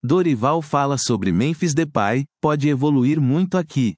Dorival fala sobre Memphis Depay, pode evoluir muito aqui.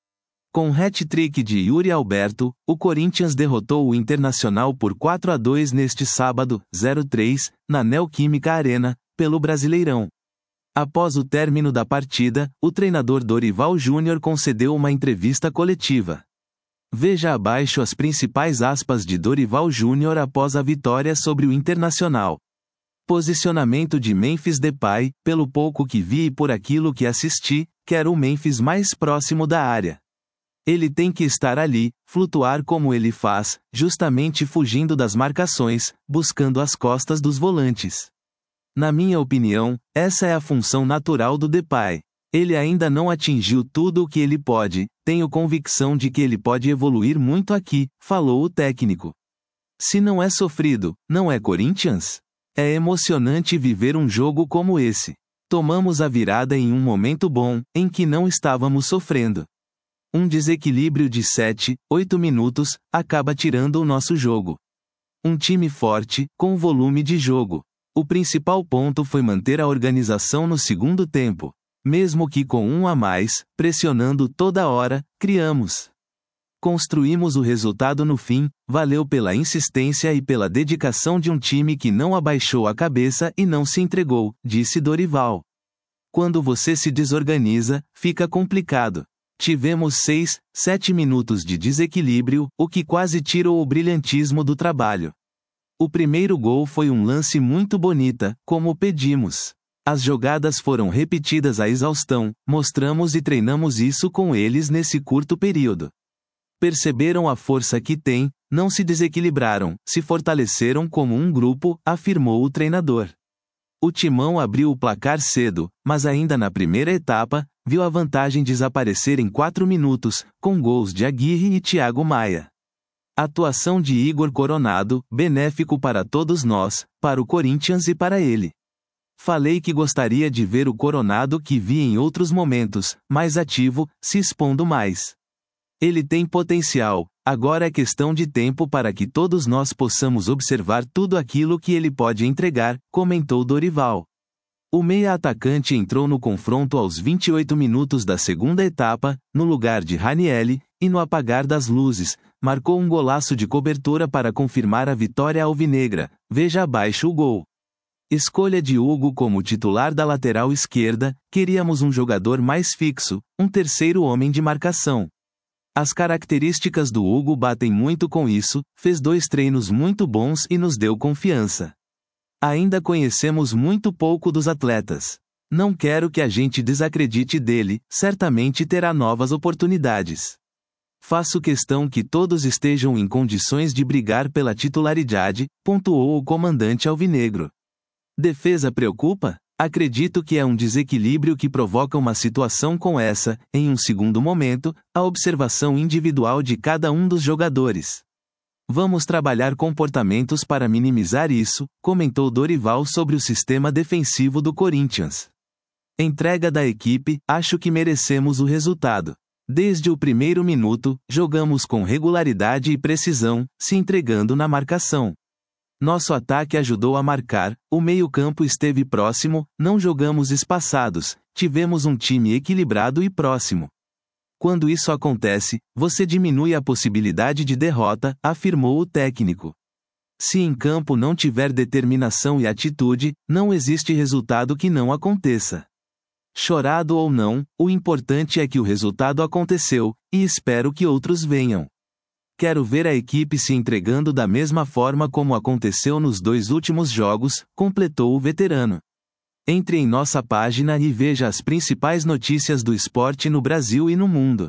Com hat-trick de Yuri Alberto, o Corinthians derrotou o Internacional por 4-2 neste sábado, 03, na Neoquímica Arena, pelo Brasileirão. Após o término da partida, o treinador Dorival Júnior concedeu uma entrevista coletiva. Veja abaixo as principais aspas de Dorival Júnior após a vitória sobre o Internacional. Posicionamento de Memphis Depay, pelo pouco que vi e por aquilo que assisti, quero o Memphis mais próximo da área. Ele tem que estar ali, flutuar como ele faz, justamente fugindo das marcações, buscando as costas dos volantes. Na minha opinião, essa é a função natural do Depay. Ele ainda não atingiu tudo o que ele pode, tenho convicção de que ele pode evoluir muito aqui, falou o técnico. Se não é sofrido, não é Corinthians? É emocionante viver um jogo como esse. Tomamos a virada em um momento bom, em que não estávamos sofrendo. Um desequilíbrio de 7, 8 minutos, acaba tirando o nosso jogo. Um time forte, com volume de jogo. O principal ponto foi manter a organização no segundo tempo. Mesmo que com um a mais, pressionando toda hora, criamos. Construímos o resultado no fim, valeu pela insistência e pela dedicação de um time que não abaixou a cabeça e não se entregou, disse Dorival. Quando você se desorganiza, fica complicado. Tivemos 6, 7 minutos de desequilíbrio, o que quase tirou o brilhantismo do trabalho. O primeiro gol foi um lance muito bonita, como pedimos. As jogadas foram repetidas à exaustão, mostramos e treinamos isso com eles nesse curto período. Perceberam a força que têm, não se desequilibraram, se fortaleceram como um grupo, afirmou o treinador. O Timão abriu o placar cedo, mas ainda na primeira etapa, viu a vantagem desaparecer em 4 minutos, com gols de Aguirre e Thiago Maia. Atuação de Igor Coronado, benéfico para todos nós, para o Corinthians e para ele. Falei que gostaria de ver o Coronado que vi em outros momentos, mais ativo, se expondo mais. Ele tem potencial, agora é questão de tempo para que todos nós possamos observar tudo aquilo que ele pode entregar, comentou Dorival. O meia-atacante entrou no confronto aos 28 minutos da segunda etapa, no lugar de Ranieri, e no apagar das luzes, marcou um golaço de cobertura para confirmar a vitória alvinegra, veja abaixo o gol. Escolha de Hugo como titular da lateral esquerda, queríamos um jogador mais fixo, um terceiro homem de marcação. As características do Hugo batem muito com isso, fez 2 treinos muito bons e nos deu confiança. Ainda conhecemos muito pouco dos atletas. Não quero que a gente desacredite dele, certamente terá novas oportunidades. Faço questão que todos estejam em condições de brigar pela titularidade, pontuou o comandante alvinegro. Defesa preocupa? Acredito que é um desequilíbrio que provoca uma situação com essa, em um segundo momento, a observação individual de cada um dos jogadores. Vamos trabalhar comportamentos para minimizar isso, comentou Dorival sobre o sistema defensivo do Corinthians. Entrega da equipe, acho que merecemos o resultado. Desde o primeiro minuto, jogamos com regularidade e precisão, se entregando na marcação. Nosso ataque ajudou a marcar, o meio-campo esteve próximo, não jogamos espaçados, tivemos um time equilibrado e próximo. Quando isso acontece, você diminui a possibilidade de derrota, afirmou o técnico. Se em campo não tiver determinação e atitude, não existe resultado que não aconteça. Chorado ou não, o importante é que o resultado aconteceu, e espero que outros venham. Quero ver a equipe se entregando da mesma forma como aconteceu nos 2 últimos jogos, completou o veterano. Entre em nossa página e veja as principais notícias do esporte no Brasil e no mundo.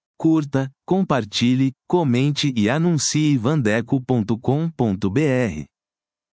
Curta, compartilhe, comente e anuncie vandeco.com.br.